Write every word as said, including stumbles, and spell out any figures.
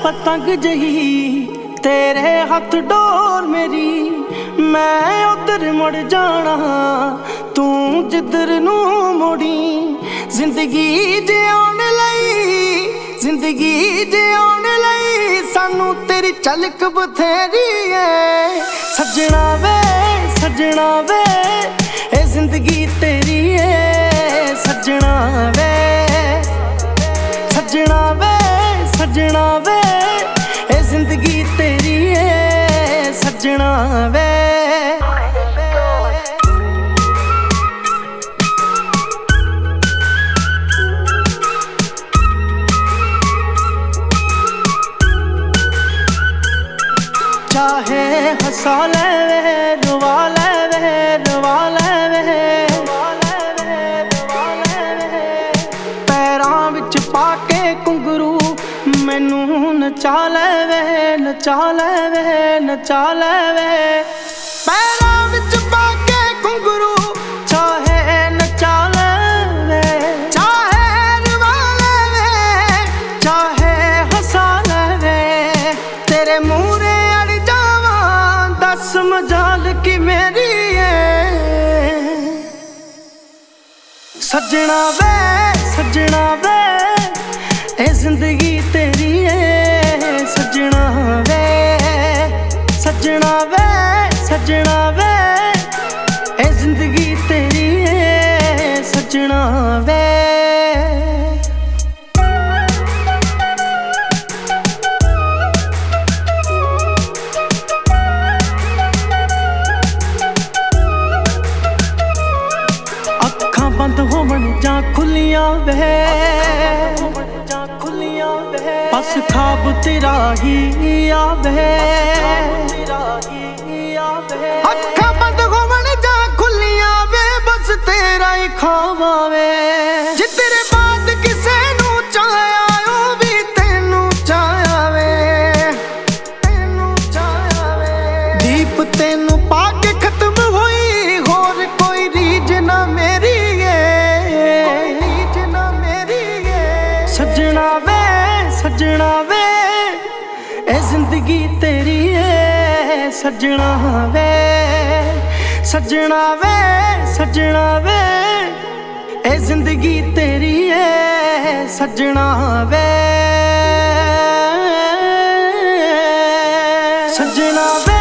पतंग जही तेरे हथ डोर मेरी, मैं उधर मुड़ जाना तू जिधर नू मुड़ी। जिंदगी जिउण लई जिंदगी जिउण लई सानू तेरी झलक बथेरी है। सजना वे सजना वे ए जिंदगी तेरी है। सजना वे सजना वे सजना वे ए जिंदगी तेरी है। सजना वे चाहे हंसा ले वे रुवा ले वे रुवा ले वे पैरां विच पाके घुंघरू मैनू नचा ले वे नचा ले वे नचा ले वे। पैरां विच पाके घुंघरू चाहे नचा ले वे चाहे रुवा ले वे चाहे हंसा ले वे। तेरे मूहरे अड़ जावां दस मजाल की मेरी है। सजना वे सजना वे ए जिंदगी तेरी है। सजना वे सजना वे सजना वे ए जिंदगी तेरी है। सजना वे अखां बंद होवन जां खुलियां वे बस ख्वाब तेरा ही आवे। अखां बंद होवन जां खुलियां वे बस तेरा ही ख्वाब आवे। जितने बाद किसे नू चाया ओ भी तेनू चाया वे तेनू चाया वे। दीप तेनू पाके खत्म होई होर कोई रीज ना मेरी है। कोई रीज ना मेरी है। सजना वे सजना वे ए जिंदगी तेरी है। सजना वे सजना वे सजना वे ए जिंदगी तेरी है। सजना वे सजना वे।